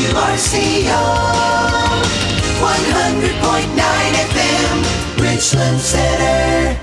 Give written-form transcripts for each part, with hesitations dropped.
WRCO 100.9 FM, Richland Center.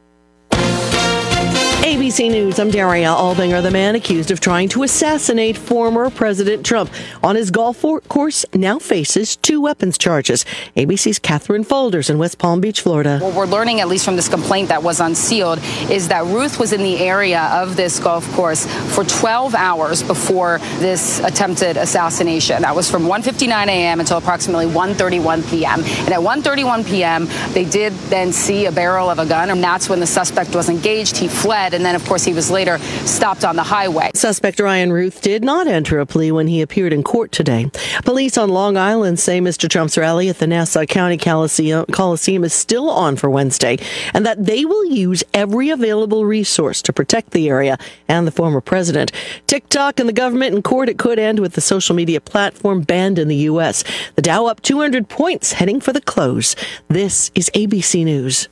ABC News, I'm Daria Albinger. The man accused of trying to assassinate former President Trump on his golf course now faces 2 weapons charges. ABC's Catherine Folders in West Palm Beach, Florida. What we're learning, at least from this complaint that was unsealed, is that Ruth was in the area of this golf course for 12 hours before this attempted assassination. That was from 1:59 a.m. until approximately 1:31 p.m. And at 1:31 p.m., they did then see a barrel of a gun, and that's when the suspect was engaged. He fled. And then, of course, he was later stopped on the highway. Suspect Ryan Ruth did not enter a plea when he appeared in court today. Police on Long Island say Mr. Trump's rally at the Nassau County Coliseum is still on for Wednesday, and that they will use every available resource to protect the area and the former president. TikTok and the government in court. It could end with the social media platform banned in the U.S. The Dow up 200 points, heading for the close. This is ABC News.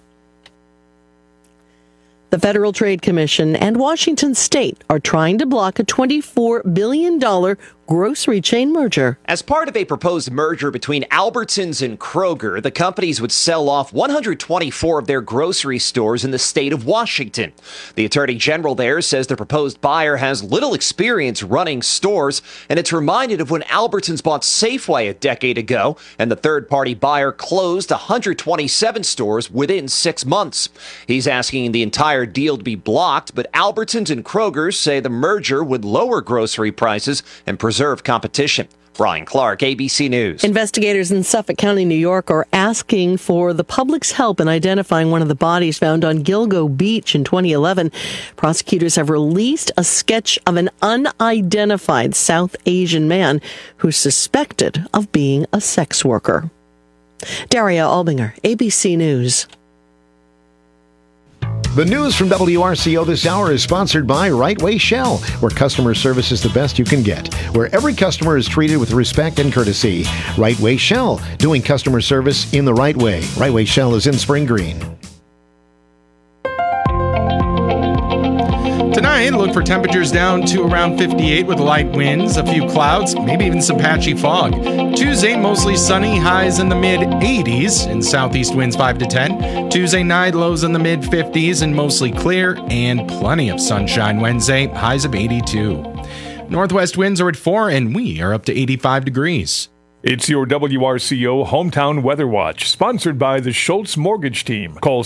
The Federal Trade Commission and Washington State are trying to block a $24 billion grocery chain merger. As part of a proposed merger between Albertsons and Kroger, the companies would sell off 124 of their grocery stores in the state of Washington. The Attorney General there says the proposed buyer has little experience running stores, and it's reminded of when Albertsons bought Safeway a decade ago, and the third-party buyer closed 127 stores within 6 months. He's asking the entire deal to be blocked, but Albertsons and Kroger say the merger would lower grocery prices and preserve competition. Brian Clark, ABC News. Investigators in Suffolk County, New York, are asking for the public's help in identifying one of the bodies found on Gilgo Beach in 2011. Prosecutors have released a sketch of an unidentified South Asian man who's suspected of being a sex worker. Daria Albinger, ABC News. The news from WRCO this hour is sponsored by Right Way Shell, where customer service is the best you can get, where every customer is treated with respect and courtesy. Right Way Shell, doing customer service in the right way. Right Way Shell is in Spring Green. Tonight, look for temperatures down to around 58 with light winds, a few clouds, maybe even some patchy fog. Tuesday, mostly sunny, highs in the mid-80s and southeast winds 5 to 10. Tuesday night, lows in the mid-50s and mostly clear, and plenty of sunshine Wednesday, highs of 82. Northwest winds are at 4 and we are up to 85 degrees. It's your WRCO Hometown Weather Watch, sponsored by the Schultz Mortgage Team. Call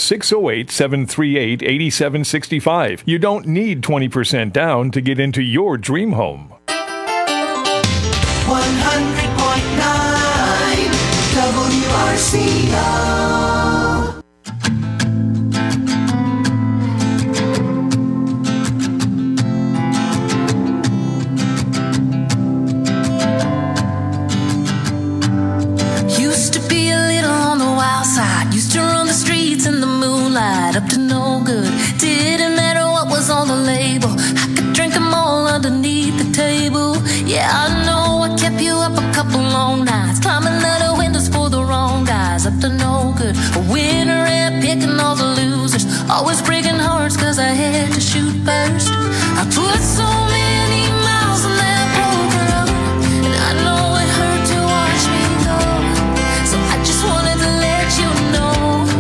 608-738-8765. You don't need 20% down to get into your dream home. 100.9 WRCO. Used to run the streets in the moonlight, up to no good. Didn't matter what was on the label. I could drink them all underneath the table. Yeah, I know I kept you up a couple long nights, climbing out of windows for the wrong guys, up to no good. A winner and picking all the losers, always breaking hearts cause I had to shoot first. I put so many miles on that broken road, and I know it hurt to watch me go. So I just wanted to let you know.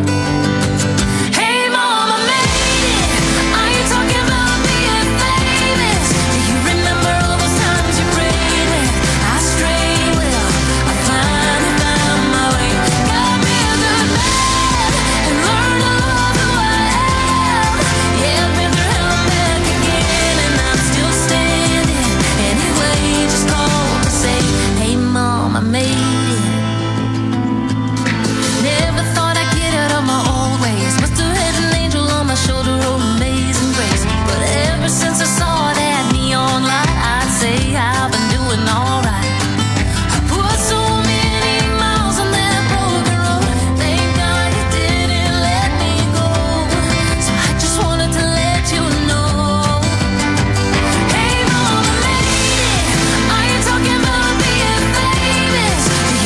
Hey mom, I made it. I ain't talking about being famous. Do you remember all those times you prayed that I strayed? Well, I finally found my way. Got me a good man and learned to love who I am. Yeah, I've been through hell and back again, and I'm still standing. Anyway, just call to say, hey mom, I made it. Never thought I'd get out of my old ways. Must have had an angel on my shoulder, oh amazing grace. But ever since I saw that neon light, I'd say I've been doing alright. I put so many miles on that broken road. Thank God you didn't let me go. So I just wanted to let you know. Hey mom, I made it. I ain't talking about being famous. Do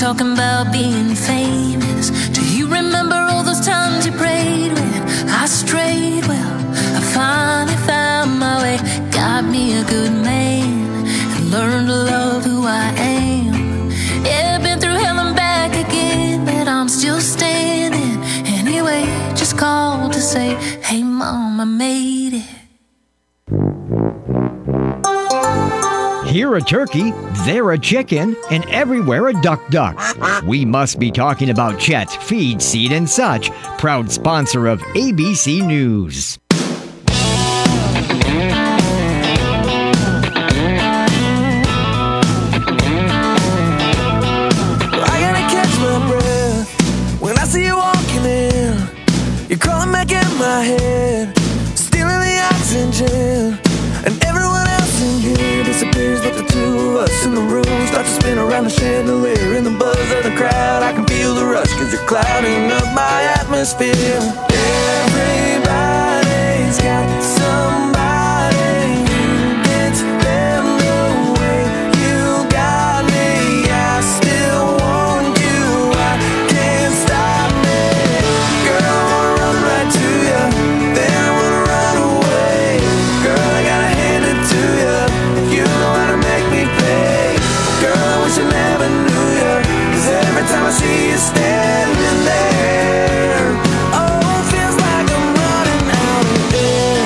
talking about being famous. Do you remember all those times you prayed when I strayed? Well, I finally found my way, got me a good man, and learned to love who I am. Yeah, been through hell and back again, but I'm still standing. Anyway, just called to say, hey mom, I made it. Here a turkey, there a chicken, and everywhere a duck. We must be talking about Chet Feed, Seed, and Such, proud sponsor of ABC News. I gotta catch my breath when I see you walking in. You're crawling back in my head, stealing the oxygen, and everyone else in here disappears but the two of us in the room start to spin around the chandelier. In the buzz of the crowd I can feel the rush, cause you're clouding up my atmosphere. Everybody's got somebody who gets them the way you got me. I still want you, I can't stop me. Girl, I wanna run right to you, then I wanna run away. Girl, I gotta hand it to you, you know how to make me pay. Girl, I wish I never knew you, cause every time I see you standing there, oh, it feels like I'm running out of air.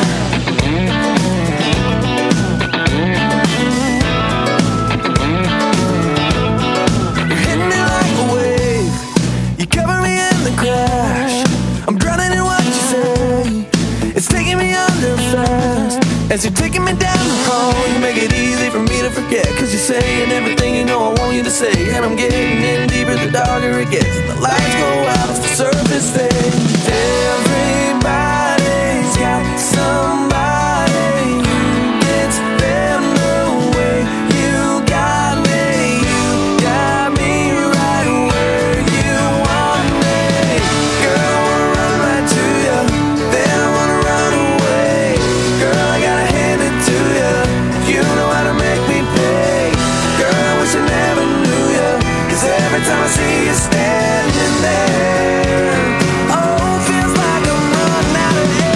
You're hitting me like a wave, you cover me in the crash. I'm drowning in what you say, it's taking me under fast. As you're taking me down the hall, you make it easy for me to forget, cause you're saying everything you know I want you to say. And I'm getting in deeper the darker it gets, the lights go out as the surface fades. Everybody's got somebody who gets them the way you got me. You got me right where you want me. Girl, I wanna run right to you, then I wanna run away. Girl, I gotta hand it to you, you know how to make me pay. Girl, I wish I never knew you, cause every time I see you standing there, oh, it feels like I'm running out of air.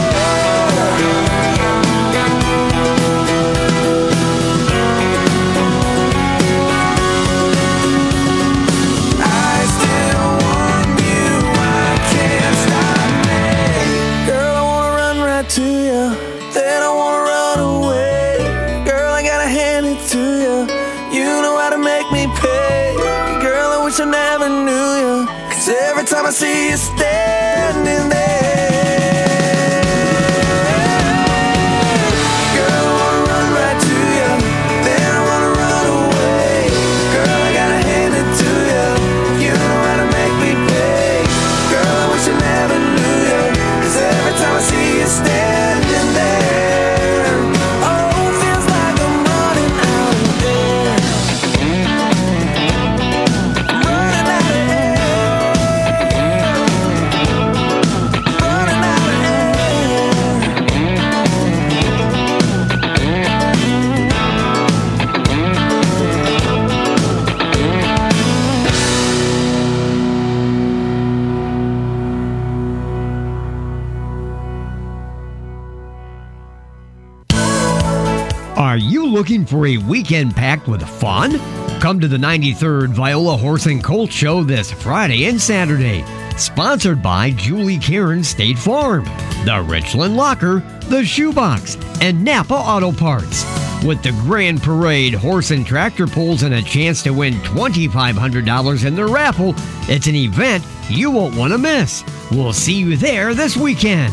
I still want you, I can't stop me. Girl, I wanna run right to you, then I wanna run away. Girl, I gotta hand it to you, you know how to make me pay. Girl, I wish I never knew you, cause every time I see you standing there, girl, I wanna run right to you, then I wanna run away. Girl, I gotta hand it to you, you know how to make me pay. Girl, I wish I never knew you, cause every time I see you standing there, oh, it feels like I'm running out of air. I'm running out of air. Running out of air. Are you looking for a weekend packed with fun? Come to the 93rd Viola Horse and Colt Show this Friday and Saturday. Sponsored by Julie Karen State Farm, the Richland Locker, the Shoebox, and Napa Auto Parts. With the Grand Parade, horse and tractor pulls, and a chance to win $2,500 in the raffle, it's an event you won't want to miss. We'll see you there this weekend.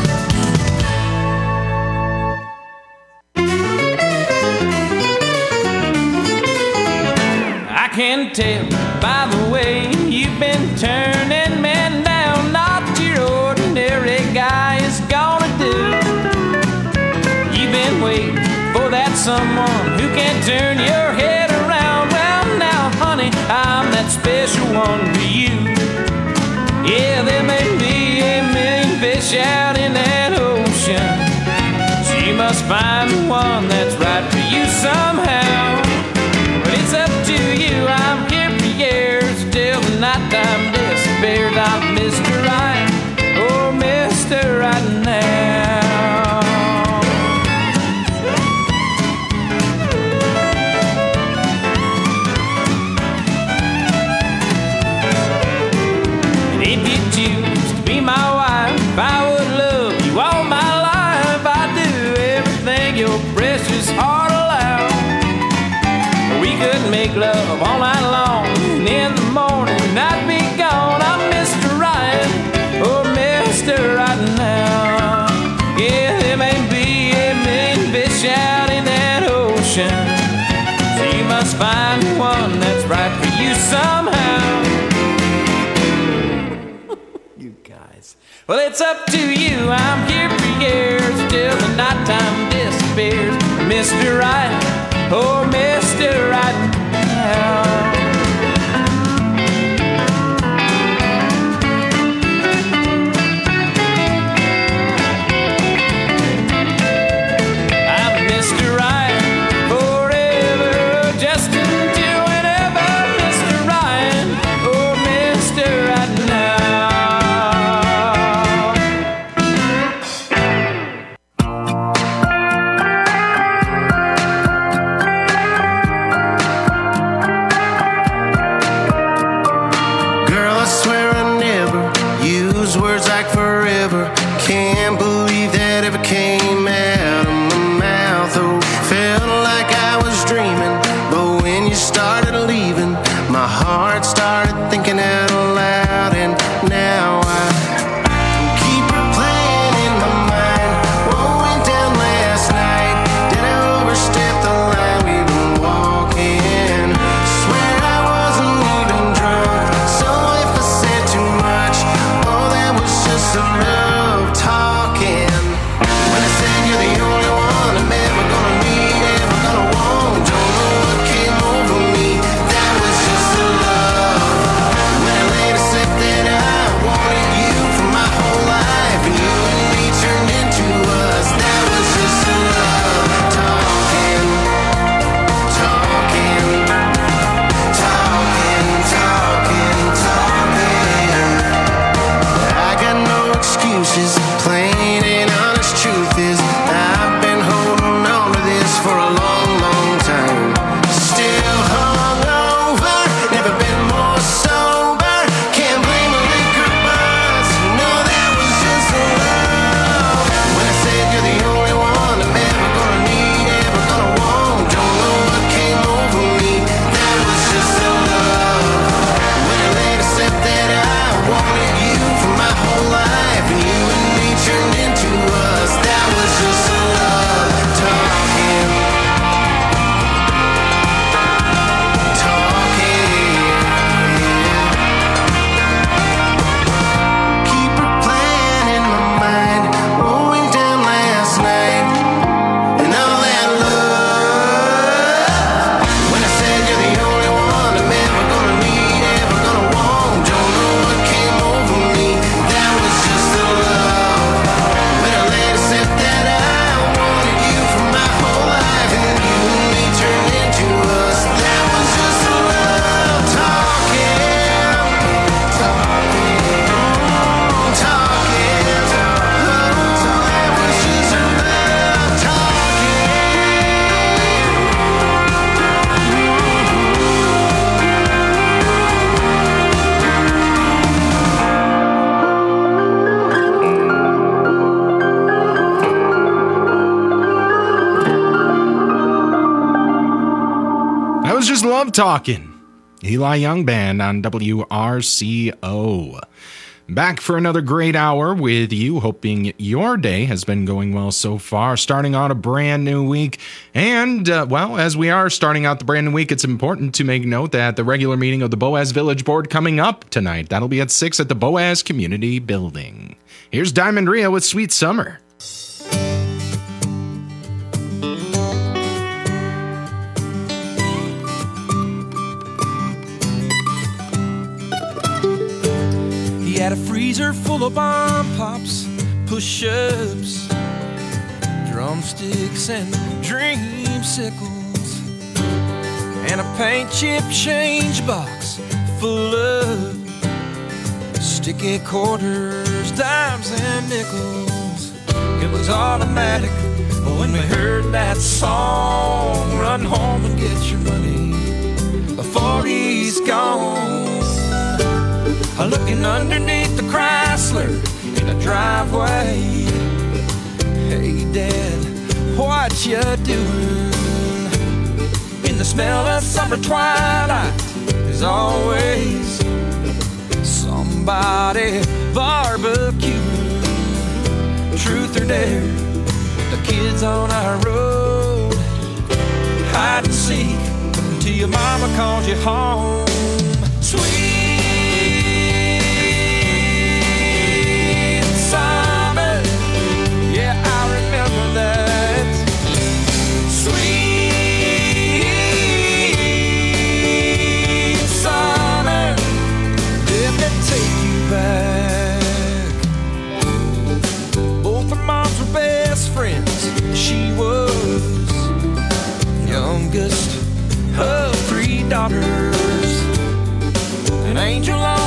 I can tell by the way you've been turning men down, not your ordinary guy is gonna do. You've been waiting for that someone who can turn your head around. Well, now, honey, I'm that special one to you. Yeah, there may be a million fish out in that ocean, so you must find the one that's right for you somehow. But it's up to you, I'm here for years, you somehow. You guys. Well, it's up to you. I'm here for years till the nighttime disappears. Mr. Right, oh, Mr. Right now. Talking. Eli Young Band on WRCO. Back for another great hour with you, hoping your day has been going well so far, starting out a brand new week. And, well, as we are starting out the brand new week, it's important to make note that the regular meeting of the Boaz Village Board coming up tonight. That'll be at 6 at the Boaz Community Building. Here's Diamond Rio with Sweet Summer. He had a freezer full of bomb pops, push-ups, drumsticks and dreamsicles, and a paint chip change box full of sticky quarters, dimes and nickels. It was automatic when we heard that song, run home and get your money before he's gone. Looking underneath the Chrysler in the driveway. Hey Dad, what you doing? In the smell of summer twilight, there's always somebody barbecuing. Truth or dare, the kids on our road, hide and seek until your mama calls you home.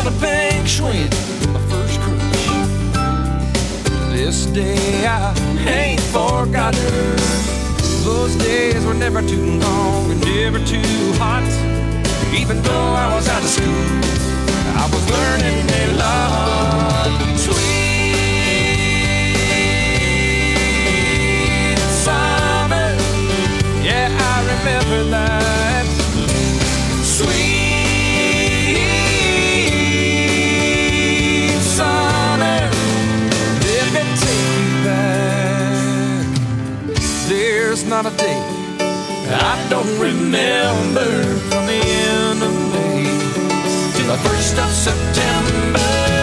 a pink swing, my first crush. To this day I ain't forgot her. Those days were never too long and never too hot. Even though I was out of school, I was learning a lot. Sweet summer, yeah, I remember that. Sweet summer, let me take you back. There's not a day I don't remember, from the end of May to the 1st of September.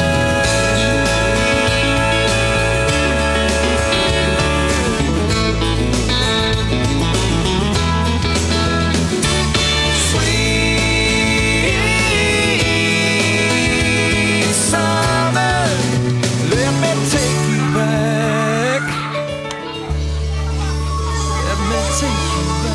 Sweet summer, let me take you back. Let me take you back.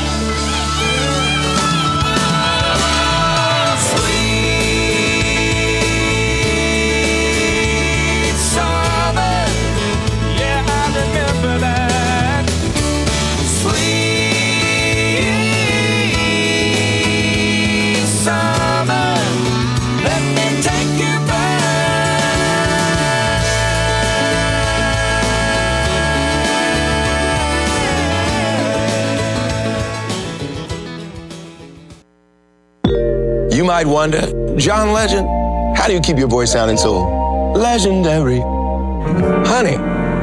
You might wonder, John Legend, how do you keep your voice sounding so legendary? Honey.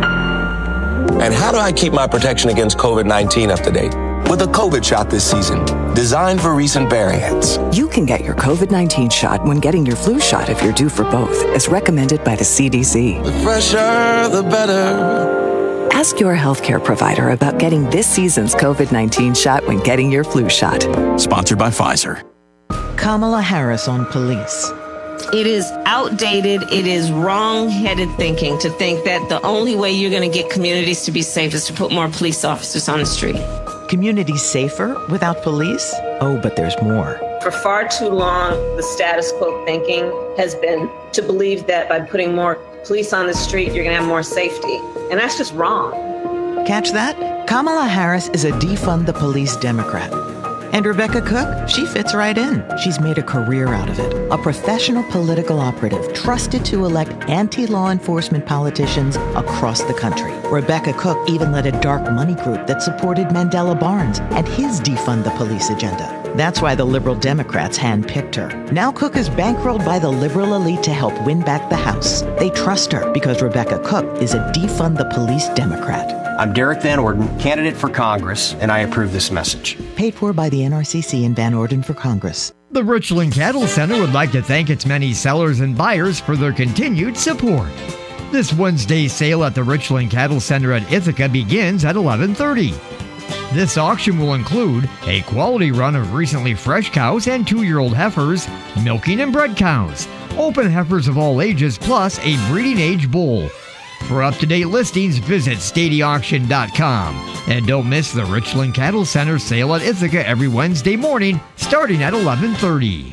And how do I keep my protection against COVID-19 up to date? With a COVID shot this season, designed for recent variants. You can get your COVID-19 shot when getting your flu shot if you're due for both, as recommended by the CDC. The fresher, the better. Ask your healthcare provider about getting this season's COVID-19 shot when getting your flu shot. Sponsored by Pfizer. Kamala Harris on police. It is outdated, it is wrong-headed thinking to think that the only way you're going to get communities to be safe is to put more police officers on the street. Communities safer without police? Oh, but there's more. For far too long, the status quo thinking has been to believe that by putting more police on the street, you're going to have more safety. And that's just wrong. Catch that? Kamala Harris is a defund the police Democrat. And Rebecca Cook, she fits right in. She's made a career out of it. A professional political operative trusted to elect anti-law enforcement politicians across the country. Rebecca Cook even led a dark money group that supported Mandela Barnes and his defund the police agenda. That's why the liberal Democrats handpicked her. Now Cook is bankrolled by the liberal elite to help win back the House. They trust her because Rebecca Cook is a defund the police Democrat. I'm Derek Van Orden, candidate for Congress, and I approve this message. Paid for by the NRCC and Van Orden for Congress. The Richland Cattle Center would like to thank its many sellers and buyers for their continued support. This Wednesday's sale at the Richland Cattle Center at Ithaca begins at 11:30. This auction will include a quality run of recently fresh cows and 2-year-old heifers, milking and bred cows, open heifers of all ages, plus a breeding age bull. For up-to-date listings, visit StadyAuction.com. And don't miss the Richland Cattle Center sale at Ithaca every Wednesday morning, starting at 11:30.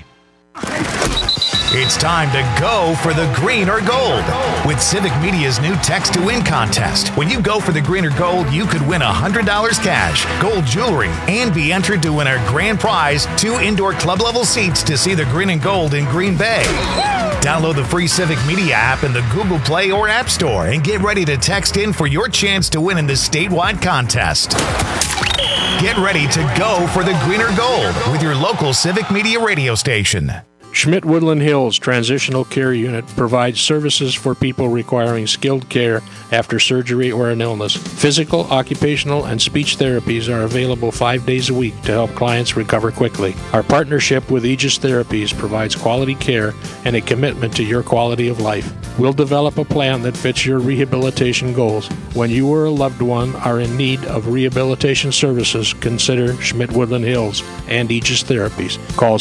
It's time to go for the green or gold with Civic Media's new Text to Win contest. When you go for the green or gold, you could win $100 cash, gold jewelry, and be entered to win our grand prize, 2 indoor club level seats to see the green and gold in Green Bay. Download the free Civic Media app in the Google Play or App Store and get ready to text in for your chance to win in this statewide contest. Get ready to go for the green or gold with your local Civic Media radio station. Schmidt Woodland Hills Transitional Care Unit provides services for people requiring skilled care after surgery or an illness. Physical, occupational, and speech therapies are available 5 days a week to help clients recover quickly. Our partnership with Aegis Therapies provides quality care and a commitment to your quality of life. We'll develop a plan that fits your rehabilitation goals. When you or a loved one are in need of rehabilitation services, consider Schmidt Woodland Hills and Aegis Therapies. Call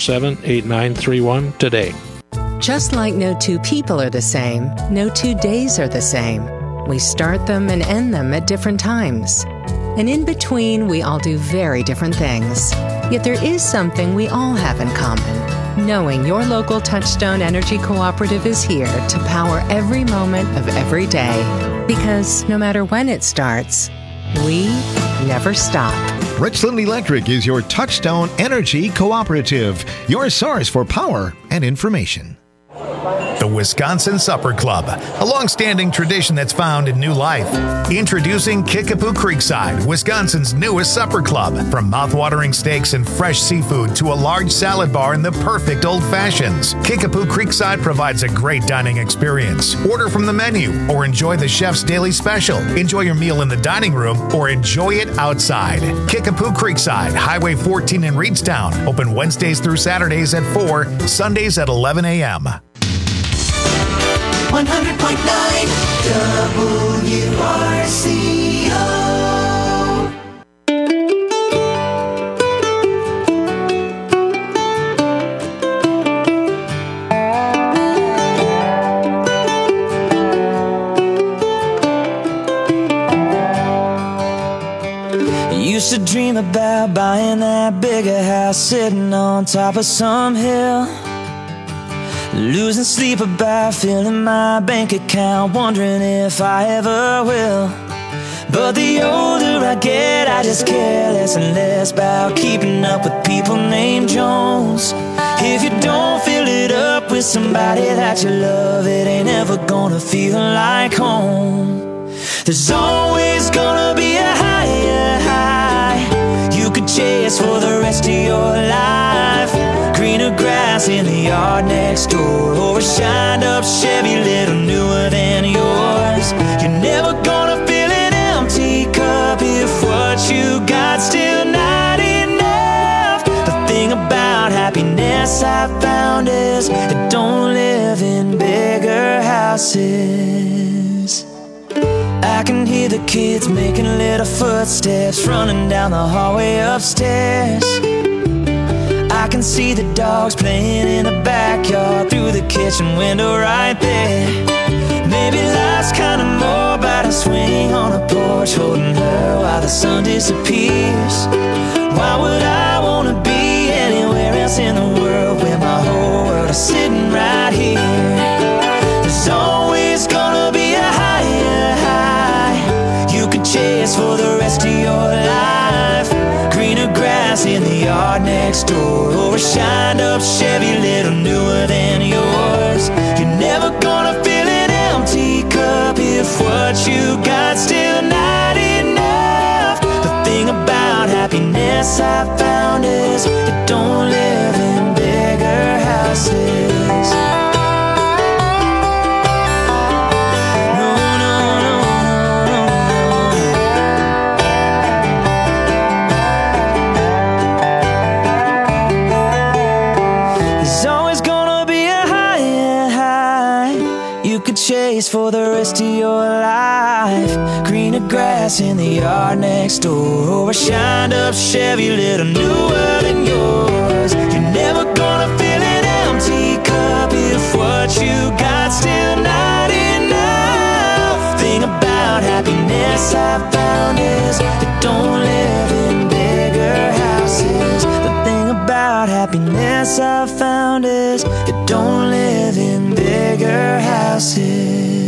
647-8931 today. Just like no two people are the same, no 2 days are the same. We start them and end them at different times. And in between, we all do very different things. Yet there is something we all have in common. knowing your local Touchstone Energy Cooperative is here to power every moment of every day. Because no matter when it starts, we never stop. Richland Electric is your Touchstone Energy Cooperative, your source for power and information. The Wisconsin Supper Club, a long-standing tradition that's found in new life. Introducing Kickapoo Creekside, Wisconsin's newest supper club. From mouth-watering steaks and fresh seafood to a large salad bar and the perfect old fashions, Kickapoo Creekside provides a great dining experience. Order from the menu or enjoy the chef's daily special. Enjoy your meal in the dining room or enjoy it outside. Kickapoo Creekside, Highway 14 in Reedstown. Open Wednesdays through Saturdays at 4, Sundays at 11 a.m. 100.9 WRCO. Used to dream about buying that bigger house sitting on top of some hill. Losing sleep about filling my bank account, wondering if I ever will. But the older I get, I just care less and less about keeping up with people named Jones. If you don't fill it up with somebody that you love, it ain't ever gonna feel like home. There's always gonna be a higher high you could chase for the rest of your life. Greener grass in the yard next door, or a shined up Chevy little newer than yours. You're never gonna fill an empty cup if what you got still not enough. The thing about happiness I found is it don't live in bigger houses. I can hear the kids making little footsteps running down the hallway upstairs. I can see the dogs playing in the backyard through the kitchen window right there. Maybe life's kinda more about a swing on a porch, holding her while the sun disappears. Why would I wanna be anywhere else in the world when my whole world is sitting right here? There's always gonna be a higher high you could chase for the rest of your life. Greener grass in the yard next door, or a shined up Chevy little newer than yours. You're never gonna fill an empty cup if what you got still not enough. The thing about happiness I found is it don't live in bigger houses. Chase for the rest of your life. Greener grass in the yard next door, or a shined up Chevy little newer than yours. You're never gonna fill an empty cup if what you got still not enough. Thing about happiness I found is it don't live in bigger houses. The thing about happiness I found is it don't live in bigger houses.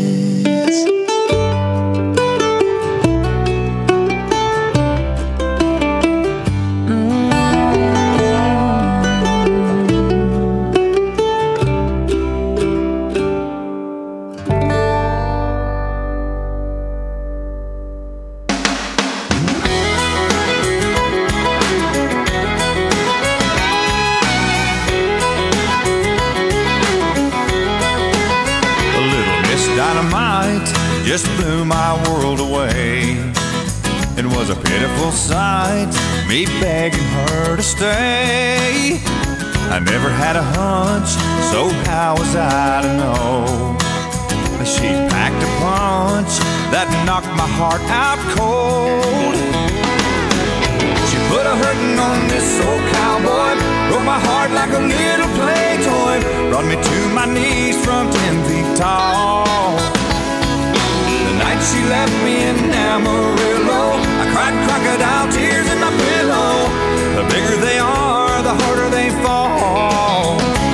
Just blew my world away. It was a pitiful sight, me begging her to stay. I never had a hunch, so how was I to know? She packed a punch that knocked my heart out cold. She put a hurting on this old cowboy, broke my heart like a little play toy, brought me to my knees from 10 feet tall. The night she left me in Amarillo, I cried crocodile tears in my pillow. The bigger they are, the harder they fall.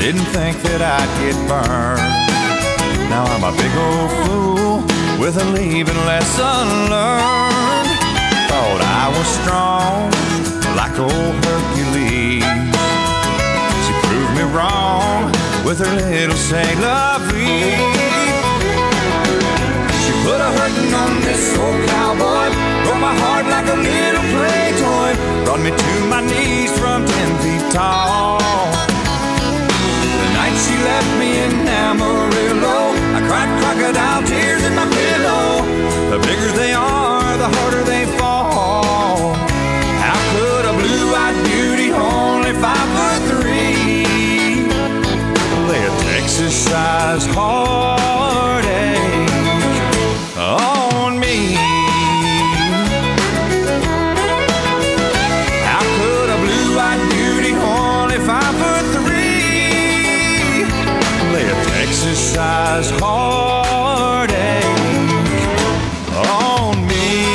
Didn't think that I'd get burned. Now I'm a big old fool with a leaving lesson learned. Thought I was strong like old Hercules. She proved me wrong with her little say la vie. She put a hurtin' on this old cowboy, broke my heart like a little play toy, brought me to my knees from 10 feet tall. The night she left me in Amarillo, I cried crocodile tears in my pillow. The bigger they are, the harder they fall. How could a blue-eyed beauty, only 5'3", lay a Texas-sized heartache on me? How could a blue-eyed beauty, only 5'3", lay a Texas-sized heartache on me?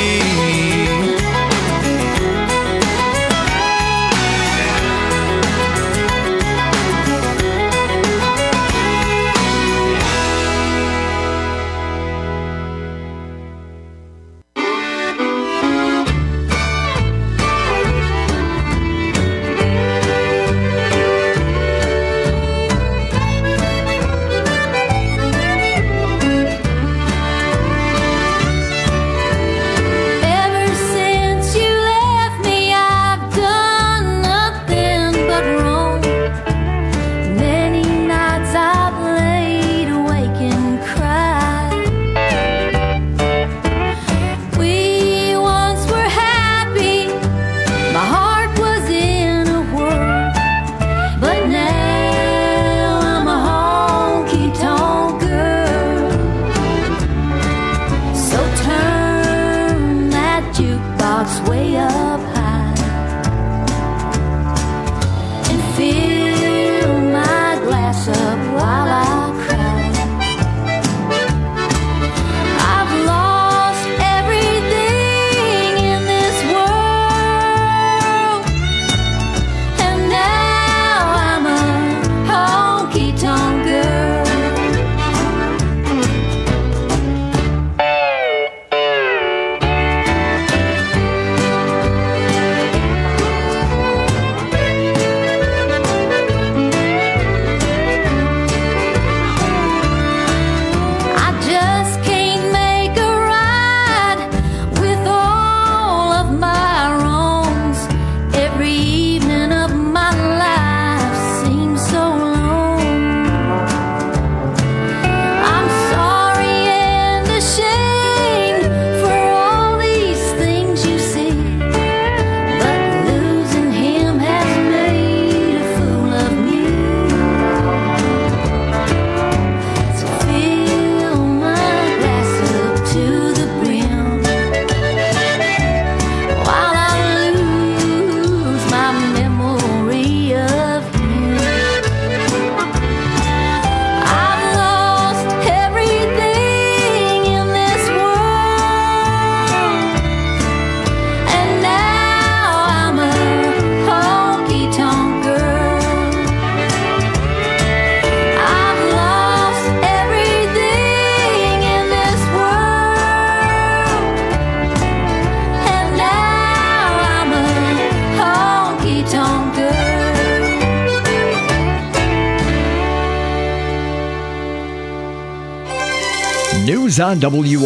News on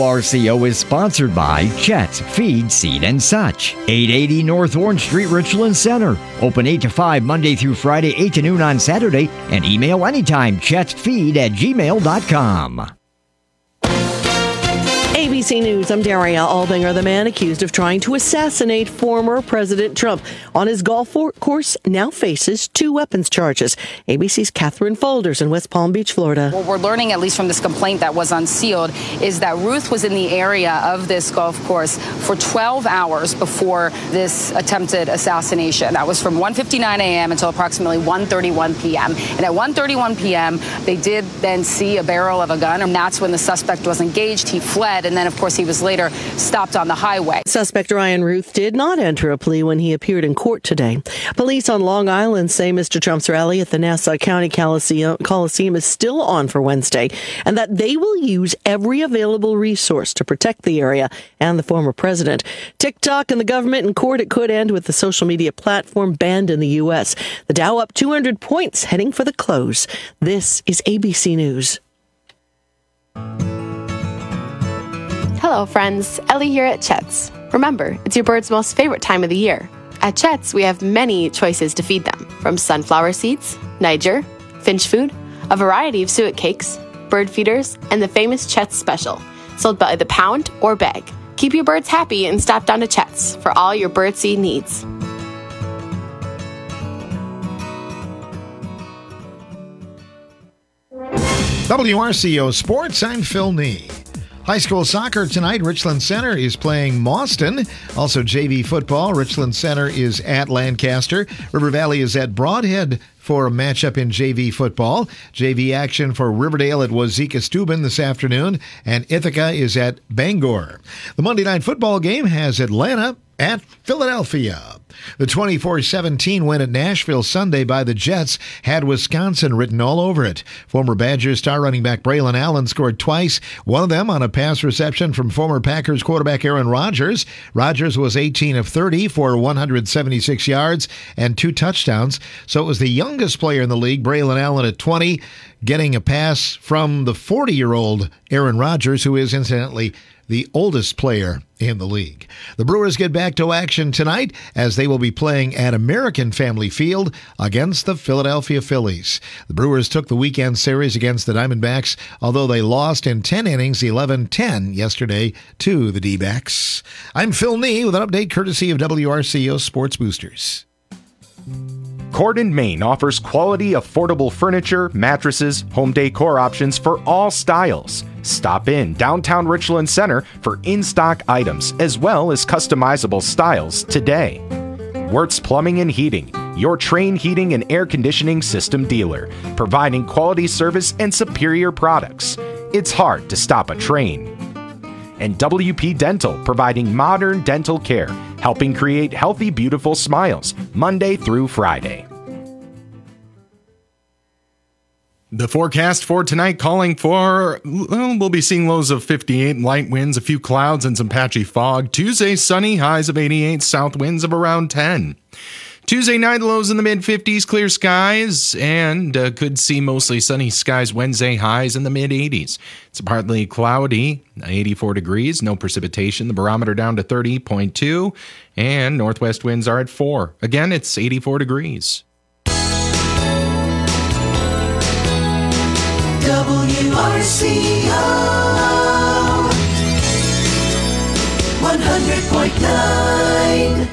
WRCO is sponsored by Chet's Feed, Seed, and Such. 880 North Orange Street, Richland Center. Open 8 to 5 Monday through Friday, 8 to noon on Saturday. And email anytime, chetfeed@gmail.com. ABC News, I'm Daria Albinger. The man accused of trying to assassinate former President Trump on his golf course now faces 2 weapons charges. ABC's Catherine Folders in West Palm Beach, Florida. What we're learning, at least from this complaint that was unsealed, is that Ruth was in the area of this golf course for 12 hours before this attempted assassination. That was from 1:59 a.m. until approximately 1:31 p.m. And at 1:31 p.m., they did then see a barrel of a gun, and that's when the suspect was engaged. He fled, and then then, of course, he was later stopped on the highway. Suspect Ryan Ruth did not enter a plea when he appeared in court today. Police on Long Island say Mr. Trump's rally at the Nassau County Coliseum is still on for Wednesday, and that they will use every available resource to protect the area and the former president. TikTok and the government in court. It could end with the social media platform banned in the U.S. The Dow up 200 points, heading for the close. This is ABC News. Hello, friends. Ellie here at Chet's. Remember, it's your bird's most favorite time of the year. At Chet's, we have many choices to feed them, from sunflower seeds, Niger, finch food, a variety of suet cakes, bird feeders, and the famous Chet's Special, sold by the pound or bag. Keep your birds happy and stop down to Chet's for all your birdseed needs. WRCO Sports, I'm Phil Nee. High school soccer tonight, Richland Center is playing Mauston. Also JV football, Richland Center is at Lancaster. River Valley is at Broadhead for a matchup in JV football. JV action for Riverdale at Wazeeka Steuben this afternoon, and Ithaca is at Bangor. The Monday night football game has Atlanta at Philadelphia. The 24-17 win at Nashville Sunday by the Jets had Wisconsin written all over it. Former Badgers star running back Braylon Allen scored twice, one of them on a pass reception from former Packers quarterback Aaron Rodgers. Rodgers was 18 of 30 for 176 yards and 2 touchdowns, so it was the youngest player in the league, Braylon Allen at 20, getting a pass from the 40-year-old Aaron Rodgers, who is incidentally the oldest player in the league. The Brewers get back to action tonight as they will be playing at American Family Field against the Philadelphia Phillies. The Brewers took the weekend series against the Diamondbacks, although they lost in 10 innings, 11-10 yesterday to the D-backs. I'm Phil Nee with an update courtesy of WRCO Sports Boosters. Corden, Maine offers quality, affordable furniture, mattresses, home decor options for all styles. Stop in downtown Richland Center for in-stock items as well as customizable styles today. Wirtz Plumbing and Heating, your Train heating and air conditioning system dealer, providing quality service and superior products. It's hard to stop a train. And WP Dental, providing modern dental care, helping create healthy, beautiful smiles, Monday through Friday. The forecast for tonight calling for, we'll be seeing lows of 58, light winds, a few clouds, and some patchy fog. Tuesday, sunny, highs of 88, south winds of around 10. Tuesday night, lows in the mid-50s, clear skies, and could see mostly sunny skies. Wednesday, highs in the mid-80s. It's partly cloudy, 84 degrees, no precipitation. The barometer down to 30.2, and northwest winds are at 4. Again, it's 84 degrees. WRCO 100.9.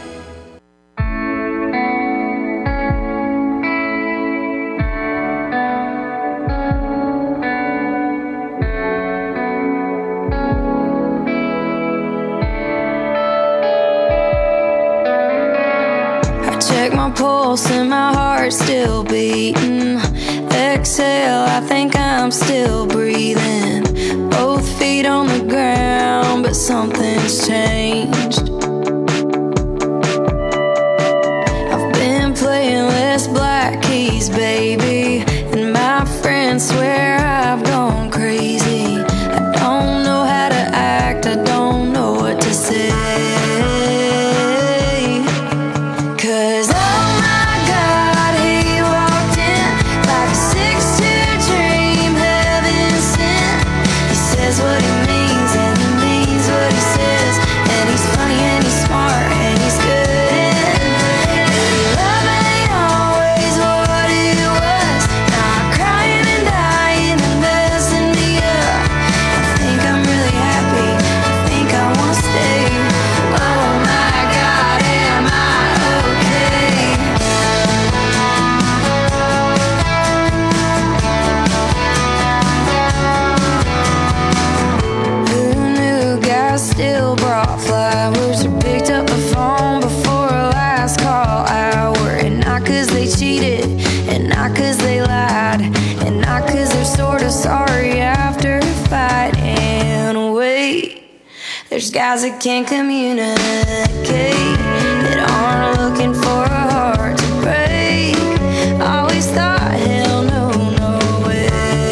Check my pulse and my heart's still beating. Exhale, I think I'm still breathing. Both feet on the ground, but something's changed. I've been playing less black keys, baby, and my friends swear I've gone crazy. I don't know how to act, I don't know what to say. What he means and he means what he says, and he's funny guys that can't communicate, that aren't looking for a heart to break. Always thought, hell no, no way.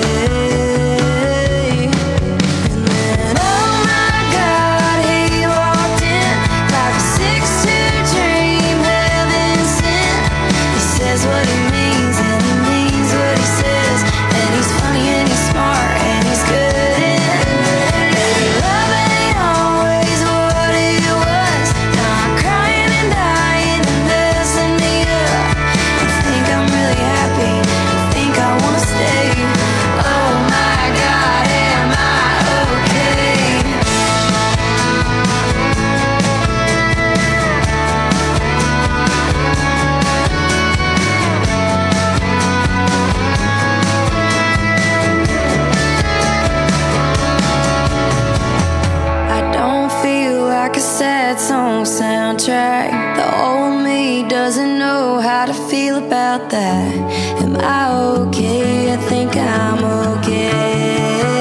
And then, oh my God, he walked in like a 6'2" dream, heaven sent. He says what he means and he means what he says, and he's funny and he's smart and he's good. Baby, love ain't always what it was. Now I'm crying and dying and messing me up. I think I'm really happy, I think I wanna stay. Oh my God, am I okay? I don't feel like a sad song soundtrack. The old me doesn't know how to feel about that. Am I okay? I think I'm okay.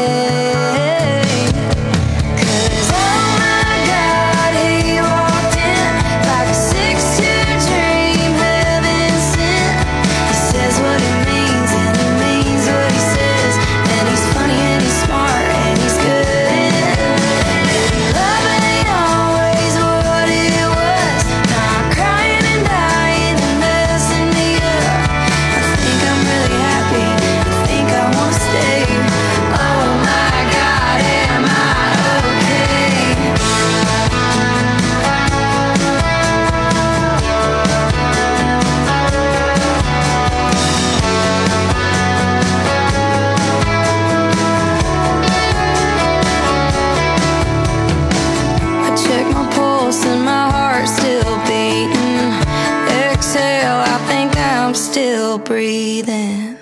'Cause oh my God, he walked in like a 6'2" dream, heaven sent. He says what he means and he means what he says, and he's funny and he's smart and he's good. Love ain't always what it was. Now I'm crying and dying and messing me up. I think I'm really happy, I think I wanna stay. Oh my God, am I okay? I check my pulse and my heart's still beating. Exhale, I think I'm still breathing.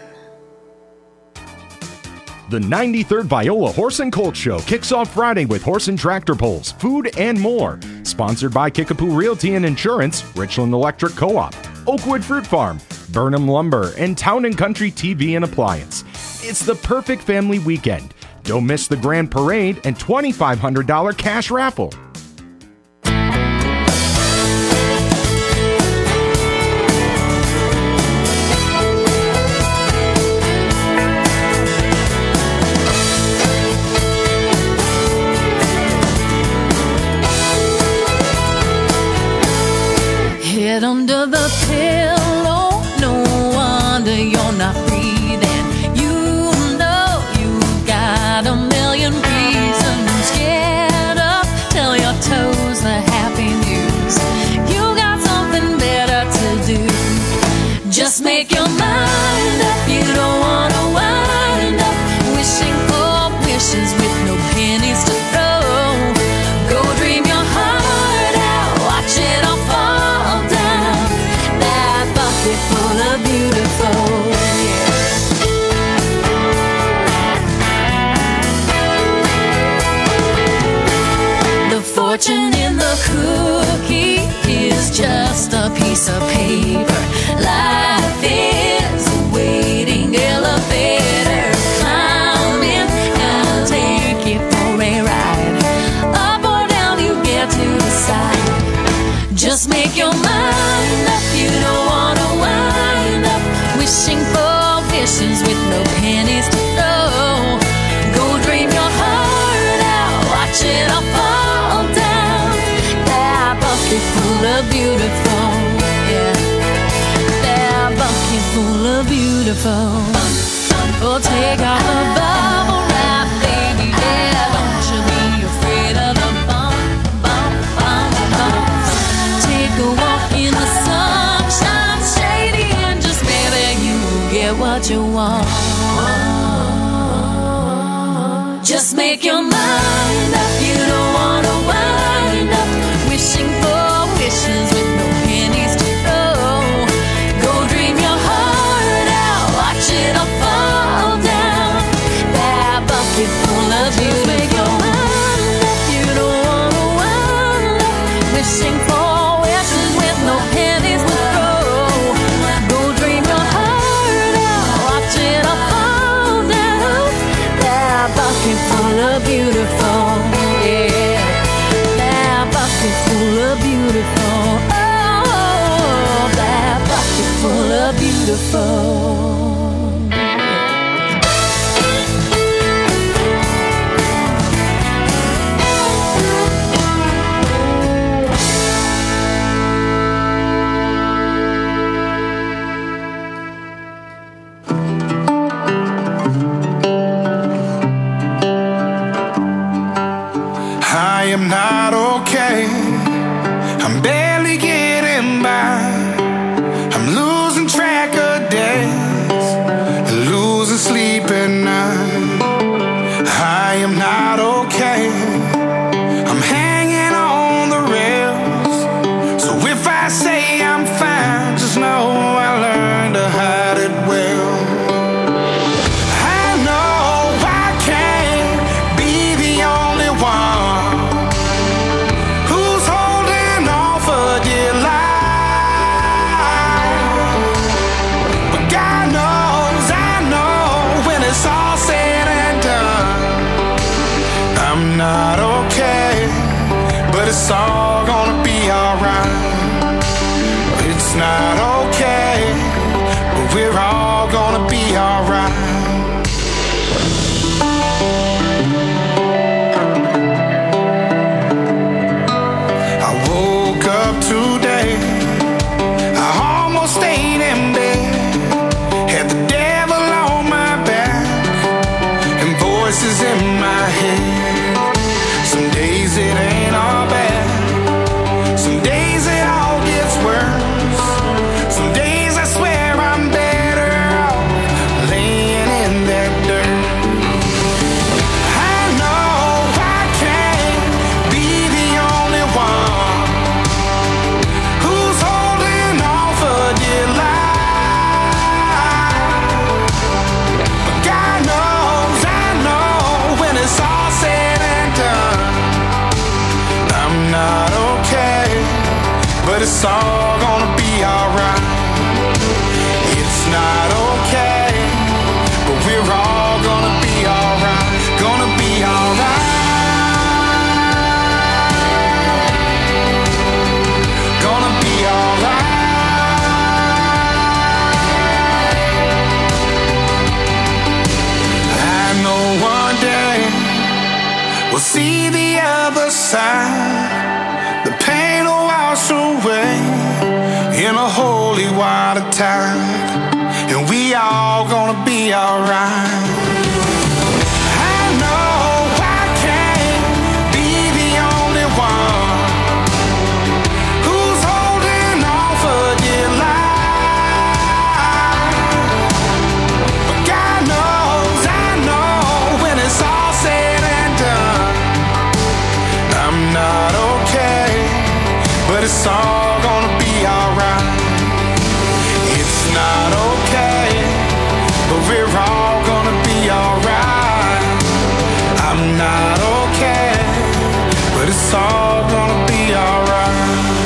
The 93rd Viola Horse and Colt Show kicks off Friday with horse and tractor pulls, food, and more. Sponsored by Kickapoo Realty and Insurance, Richland Electric Co-op, Oakwood Fruit Farm, Burnham Lumber, and Town & Country TV and Appliance. It's the perfect family weekend. Don't miss the Grand Parade and $2,500 cash raffle. Head under the pillow, no wonder you're not breathing. You know you got a million reasons. Get up, tell your toes the happy news. You got something better to do. Just make your mind up, you don't wanna wind up wishing for wishes with no pennies to throw. Go dream your heart out, watch it all fall down. That bucket full of beautiful. The fortune in the cookie is just a piece of paper. Life is a waiting elevator. Climb in and take it for a ride. Up or down, you get to decide. Just make your mind up, you don't wanna wind up wishing for wishes with no pennies to throw. Go dream your heart out, watch it all fall down. That bucket full of beautiful, yeah. That bucket full of beautiful. Oh, take out the bubble wrap, baby, yeah. Don't you be afraid of the bump, bump, bump, bump. Take a walk in the sunshine, shady, and just maybe you will get what you want. Just make your mind up, you don't wanna wind up wishing for wishes with no pennies to throw. Go dream your heart out, watch it all fall down. That bucket full of beauty. Make your mind up, you don't wanna wind up wishing for wishes with no pennies to throw. Go dream your heart out, watch it all fall down. That bucket full of beautiful. the beautiful. I am not okay. I'm barely getting by. I'm losing track of days, losing sleep at night. I am not okay. I'm hanging on the rails. So if I say I'm fine, just know I learned to hide it well. I know I can't be the only one who's holding on for dear life. But God knows, I know when it's all said and done, I'm not okay, but it's all gonna be alright. It's not okay, but we're all gonna be alright. I woke up today, I almost stayed in bed, had the devil on my back and voices in my head. Some days it ain't all bad, some days it all gets worse. Some days I swear I'm better off laying in that dirt. I know I can't be the only one who's holding on for dear life. But God knows, I know when it's all said and done, I'm not okay, but it's all gonna be alright. It's not okay, but we're all gonna be alright. Gonna be alright. Gonna be alright. I know one day we'll see the other side. The pain will wash away in a holy water tide, and we all gonna be alright. I know I can't be the only one who's holding on for dear life. But God knows, I know when it's all said and done, I'm not okay, but it's all gonna be alright. It's not okay, but we're all gonna be alright. I'm not okay, but it's all gonna be alright.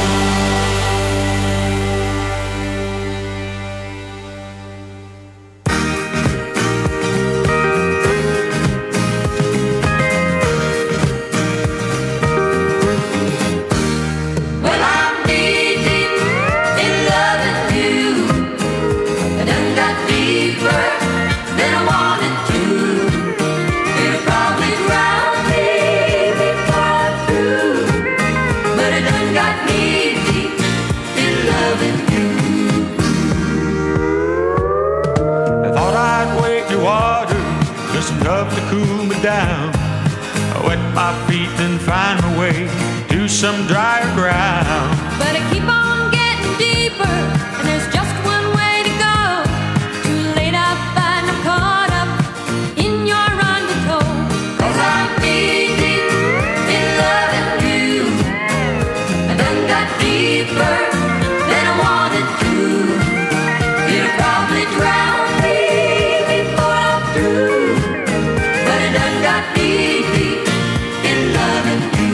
Well, I'm knee deep in loving you. I done got deeper than I wanted to. It'll probably drown me before I'm through. But I done got knee deep in loving you. I thought I'd wade the water just enough to cool me down. I wet my feet and find my way to some drier ground. But I keep on getting deeper, and there's just one way to go. Too late, I find I'm caught up in your undertow. 'Cause I'm knee deep in loving you. I done got deeper than I wanted to. It'll probably drown me before I'm through. But I done got knee deep in loving you.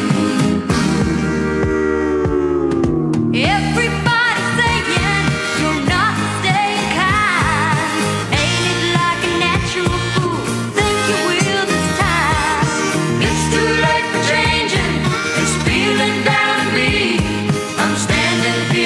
Everybody saying you're not staying kind. Ain't it like a natural fool? Think you will this time. It's too late for changing. It's feeling down to me. I'm standing here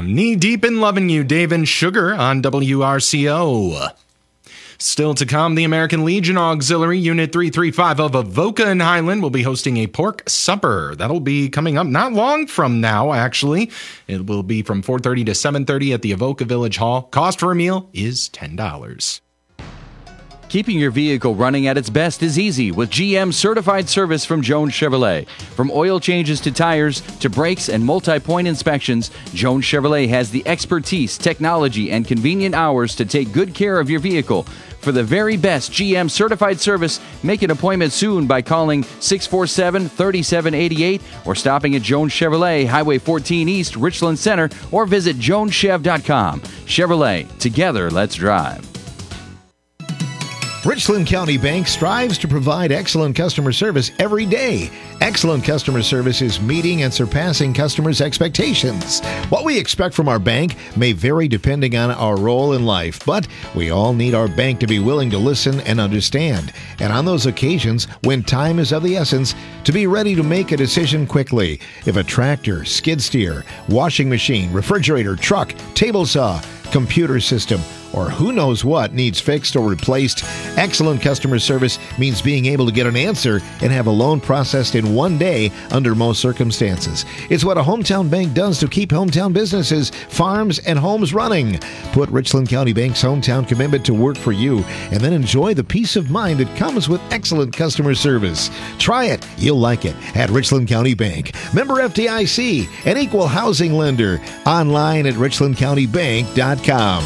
Knee deep in loving you, Dave and Sugar on WRCO. Still to come, the American Legion Auxiliary Unit 335 of Avoca and Highland will be hosting a pork supper. That'll be coming up not long from now, actually. It will be from 4:30 to 7:30 at the Avoca Village Hall. Cost for a meal is $10. Keeping your vehicle running at its best is easy with GM certified service from Jones Chevrolet. From oil changes to tires to brakes and multi-point inspections, Jones Chevrolet has the expertise, technology, and convenient hours to take good care of your vehicle. For the very best GM certified service, make an appointment soon by calling 647-3788 or stopping at Jones Chevrolet, Highway 14 East, Richland Center, or visit joneschev.com. Chevrolet, together, let's drive. Richland County Bank strives to provide excellent customer service every day. Excellent customer service is meeting and surpassing customers' expectations. What we expect from our bank may vary depending on our role in life, but we all need our bank to be willing to listen and understand. And on those occasions, when time is of the essence, to be ready to make a decision quickly. If a tractor, skid steer, washing machine, refrigerator, truck, table saw, computer system, or who knows what needs fixed or replaced, excellent customer service means being able to get an answer and have a loan processed in one day under most circumstances. It's what a hometown bank does to keep hometown businesses, farms, and homes running. Put Richland County Bank's hometown commitment to work for you and then enjoy the peace of mind that comes with excellent customer service. Try it. You'll like it at Richland County Bank. Member FDIC, an equal housing lender. Online at richlandcountybank.com.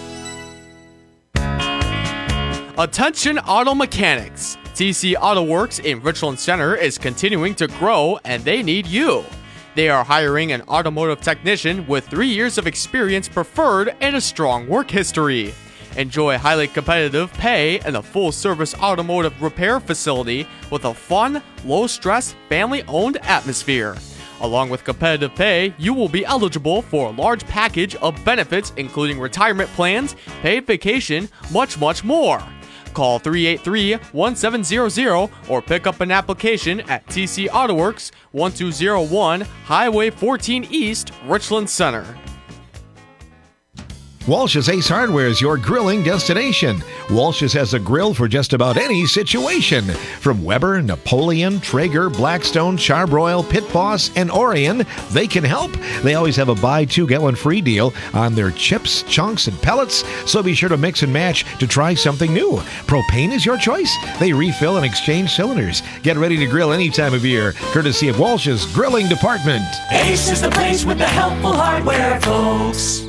Attention auto mechanics! TC Auto Works in Richland Center is continuing to grow and they need you. They are hiring an automotive technician with 3 years of experience preferred and a strong work history. Enjoy highly competitive pay and a full-service automotive repair facility with a fun, low-stress, family-owned atmosphere. Along with competitive pay, you will be eligible for a large package of benefits including retirement plans, paid vacation, much more. Call 383-1700 or pick up an application at TC Auto Works, 1201 Highway 14 East, Richland Center. Walsh's Ace Hardware is your grilling destination. Walsh's has a grill for just about any situation. From Weber, Napoleon, Traeger, Blackstone, Charbroil, Pit Boss, and Orion, they can help. They always have a buy two, get one free deal on their chips, chunks, and pellets, so be sure to mix and match to try something new. Propane is your choice? They refill and exchange cylinders. Get ready to grill any time of year, courtesy of Walsh's Grilling Department. Ace is the place with the helpful hardware, folks.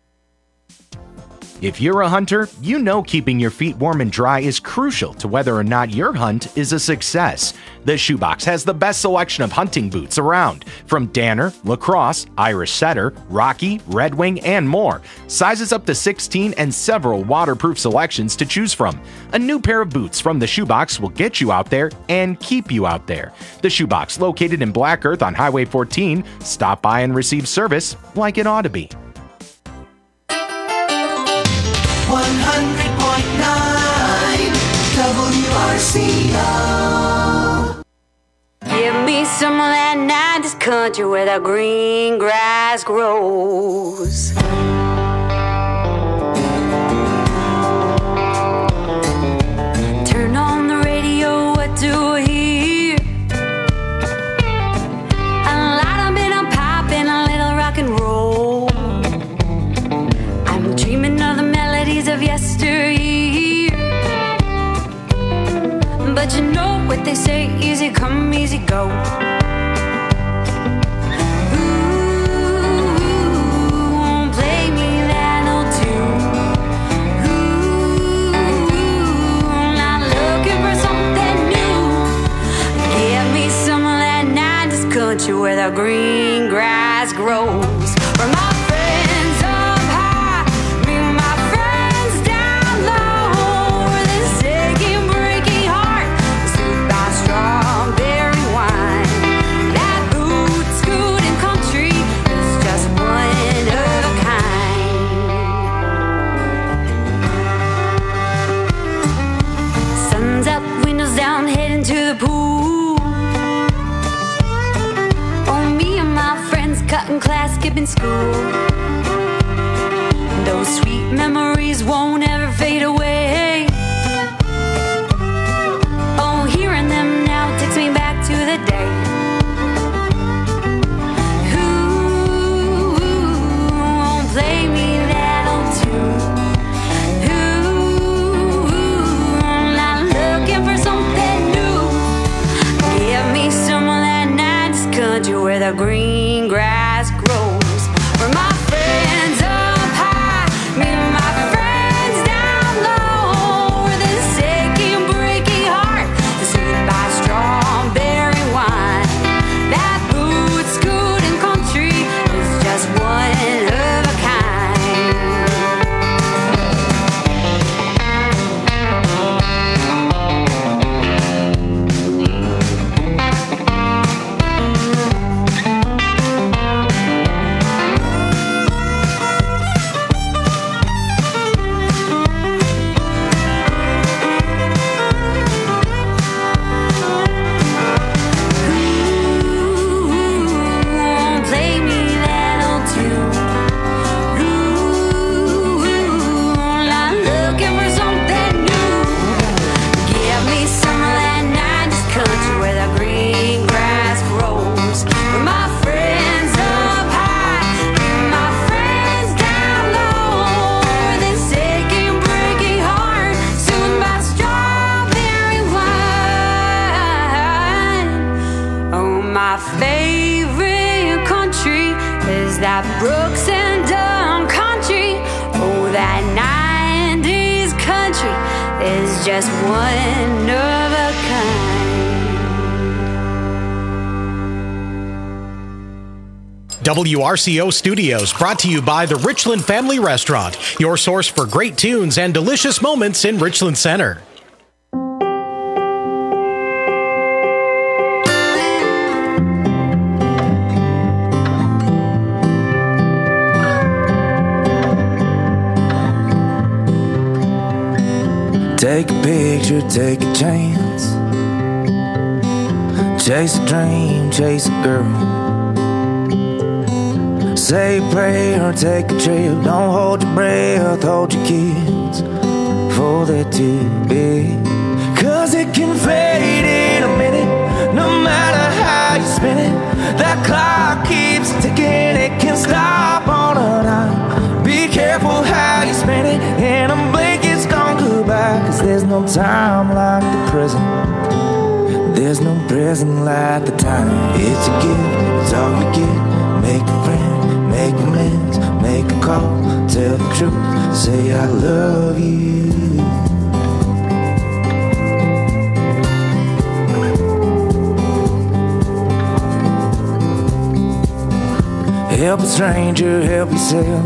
If you're a hunter, you know keeping your feet warm and dry is crucial to whether or not your hunt is a success. The Shoebox has the best selection of hunting boots around, from Danner, Lacrosse, Irish Setter, Rocky, Red Wing, and more. Sizes up to 16 and several waterproof selections to choose from. A new pair of boots from the Shoebox will get you out there and keep you out there. The Shoebox, located in Black Earth on Highway 14. Stop by and receive service like it ought to be. 100.9 WRCO. Give me some of that 90s country where the green grass grows. Turn on the radio, what do I hear? A lot of bit of pop and a little rock and roll. I'm dreaming of the melodies of yesteryear. But you know what they say, easy come, easy go. Ooh, play me that old tune. Ooh, not looking for something new. Give me some of that 90s country where the green grass grows. Where my friends up high, me and my friends down low. Where this aching, breaking heart is soothed by strawberry wine. That boot scooting country is just one of a kind. Sun's up, windows down, heading to the pool. Oh, me and my friends cutting classic skipping school. Those sweet memories won't ever fade away. Oh, hearing them now takes me back to the day. Who won't play me that old tune? Who not looking for something new? Give me some of that nice country where the green grass grows, where my friends up high meet my friends down low, where the aching, breaking heart is soothed by strawberry wine. That boot scooting country is just one of a play me that old tune. Not looking for something new. Give me some of that nice country where the green grass grows, where my friends up high and my friends down low, where this aching, breaking heart soothed by strawberry wine. Oh, my favorite country is that Brooks and Dunn country. Oh, that 90s country is just one of a kind. WRCO Studios, brought to you by the Richland Family Restaurant, your source for great tunes and delicious moments in Richland Center. Take a picture, take a chance. Chase a dream, chase a girl. Say a prayer, take a trip. Don't hold your breath, hold your kids for they're too big. Cause it can fade in a minute, no matter how you spin it. That clock keeps ticking, it can stop on a dime. Be careful how you spin it, and a blink it's gone goodbye. Cause there's no time like the present. There's no present like the time. It's a gift, it's all you get. Make a friend, make amends, make a call, tell the truth, say I love you. Help a stranger, help yourself.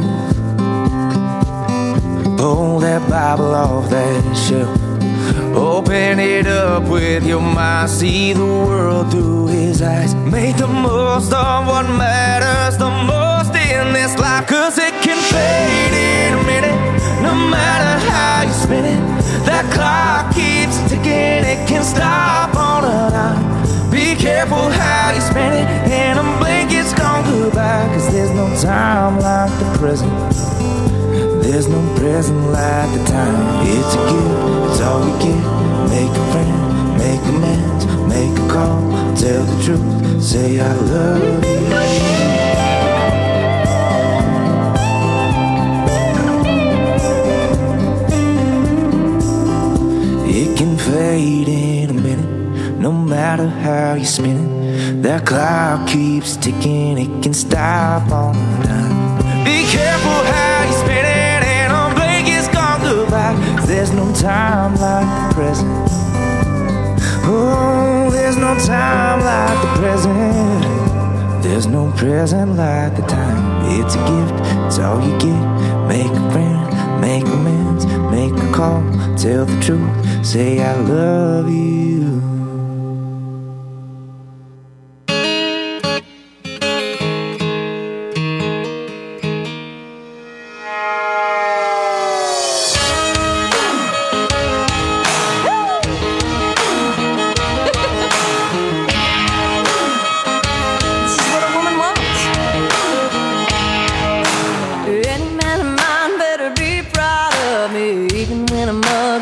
Pull that Bible off that shelf. Open it up with your mind. See the world through his eyes. Make the most of what matters the most in this life. Cause it can fade in a minute, no matter how you spin it. That clock keeps ticking, it can stop on a dime. Be careful how you spin it, and a blink it's gone goodbye. Cause there's no time like the present. There's no present like the time. It's a gift, it's all you get. Make a friend, make amends, make a call, tell the truth, say I love you. It can fade in a minute, no matter how you spin it. That clock keeps ticking, it can stop on a dime. Be careful how you spin it, and a blink is gone goodbye. There's no time like the present. Oh, there's no time like the present. There's no present like the time. It's a gift, it's all you get. Make a friend, make amends, make a call, tell the truth, say I love you.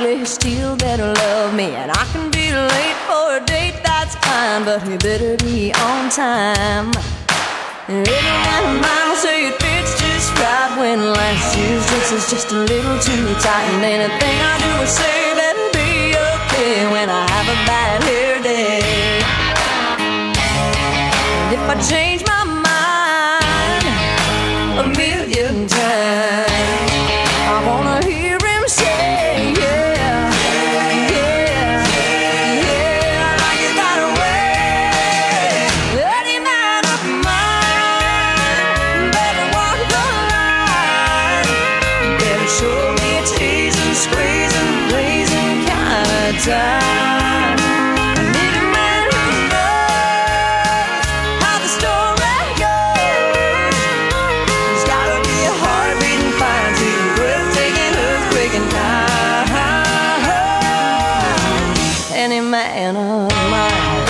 he still better love me. And I can be late for a date, that's fine, but he better be on time. And every man of mine will say it fits just right when last year's dress is just a little too tight. And anything I do or say better be okay when I have a bad hair day. And if I change my mind a million times, I wanna hear him say, yeah, yeah, yeah, like it right away. Any man of mine better walk the line, better show me a teasing, squeezing, blazing kind of time. I need a man who knows how the story goes. There's gotta be a heart beating fine to a breathtaking, earthquaking time. Any man of mine.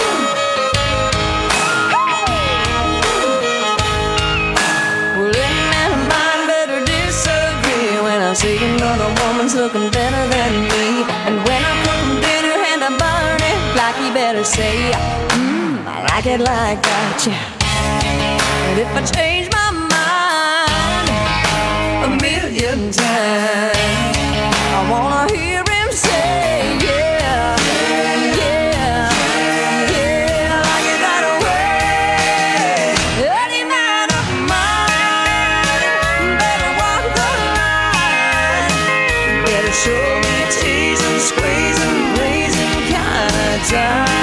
Well, any man of mine better disagree when I see another woman's looking better than me. And when I cook him dinner and I burn it, like he better say, I like it like that, yeah. And if I change my mind a million times, I wanna hear him say, yeah, yeah, yeah, like it right away. Any man of mine better walk the line, better show me a teasing, squeezing, blazing kind of time.